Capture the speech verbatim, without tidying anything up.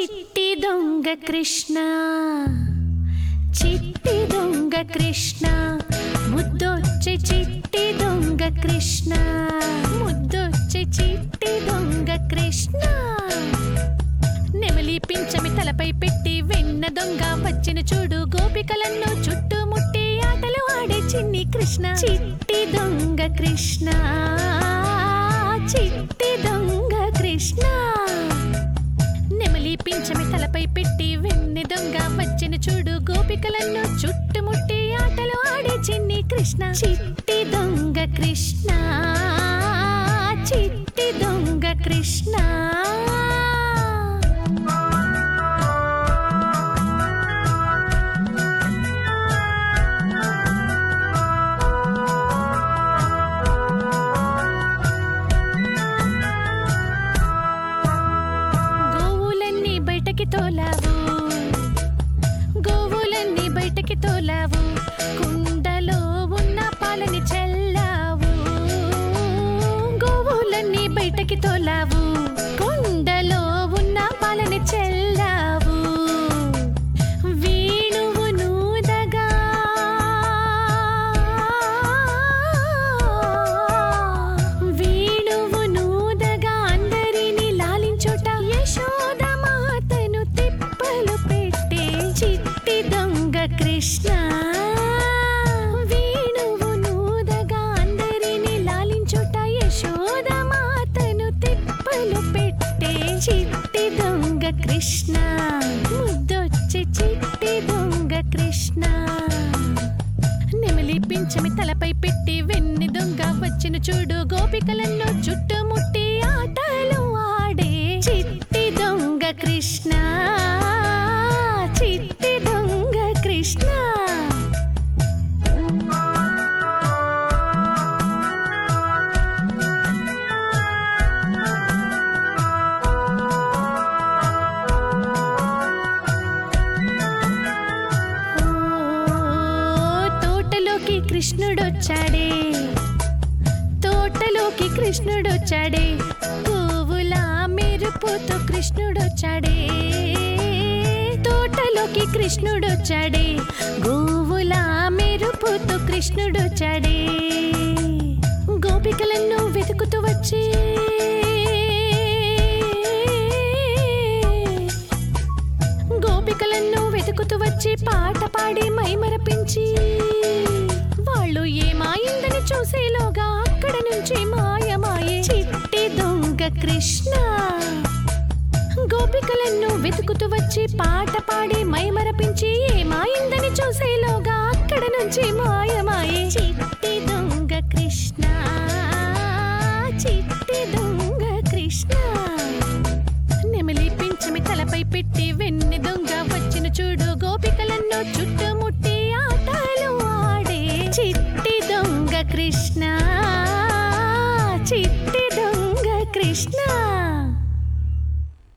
చిట్టి దొంగ కృష్ణ చిట్టి దొంగ కృష్ణ ముద్దొచ్చే చిట్టి దొంగ కృష్ణ ముద్దొచ్చే చిట్టి దొంగ కృష్ణ నెమలి పించమి తలపై పెట్టి వెన్న దొంగ వచ్చిన చూడు గోపికలను చుట్టుముట్టి ఆటలు ఆడే చిన్ని కృష్ణ చిట్టి దొంగ కృష్ణ చిట్టి దొంగ కృష్ణ నెమలి పించమి తలపై పెట్టి వెన్నె దొంగ వచ్చిన చూడు గోపికలను చుట్టుముట్టి ఆటలు ఆడే చిన్ని కృష్ణ చిట్టి దొంగ కృష్ణ చిట్టి దొంగ కృష్ణ తోలావు గోవులన్నీ బయటకి తోలావు కుండలో ఉన్న పాలని చల్లావు గోవులన్నీ బయటకి తోలావు కుండలో ఉన్న పాలని చల్లావు వేణువు నూదగా వేణువు నూదగా అందరినీ లాలించుట యశోద కృష్ణ వేణువు నూదగా అందరినీ లాలించుట యశోద మాతను తిప్పలు పెట్టే చిట్టి దొంగ కృష్ణ ముద్దొచ్చే చిట్టి దొంగ కృష్ణ నెమలి పించమి తలపై పెట్టి వెన్నె దొంగ వచ్చిన చూడు గోపికలను చుట్టుముట్టి ఆటలు ఆడే చిట్టి దొంగ కృష్ణ చిట్టి దొంగ కృష్ణ తోటలోకి కృష్ణుడొచ్చాడే తోటలోకి కృష్ణుడొచ్చాడే పువ్వులా మెరుపుతో కృష్ణుడొచ్చాడే తోటలోకి కృష్ణుడొచ్చాడే గోవులా మెరుపుతో కృష్ణుడొచ్చాడే గోపికలను వెతుకుతూ వచ్చి గోపికలను వెతుకుతూ వచ్చి పాట పాడి మైమరపించి వాళ్ళు ఏమాయిందని చూసేలోగా అక్కడ నుంచి మాయమాయే చిట్టి దొంగ కృష్ణ గోపికలను వెతుకుతూ వచ్చి పాట పాడి మైమరపించి ఏమాయిందని చూసేలోగా అక్కడ నుంచి మాయమాయే చిట్టి దొంగ కృష్ణ చిట్టి దొంగ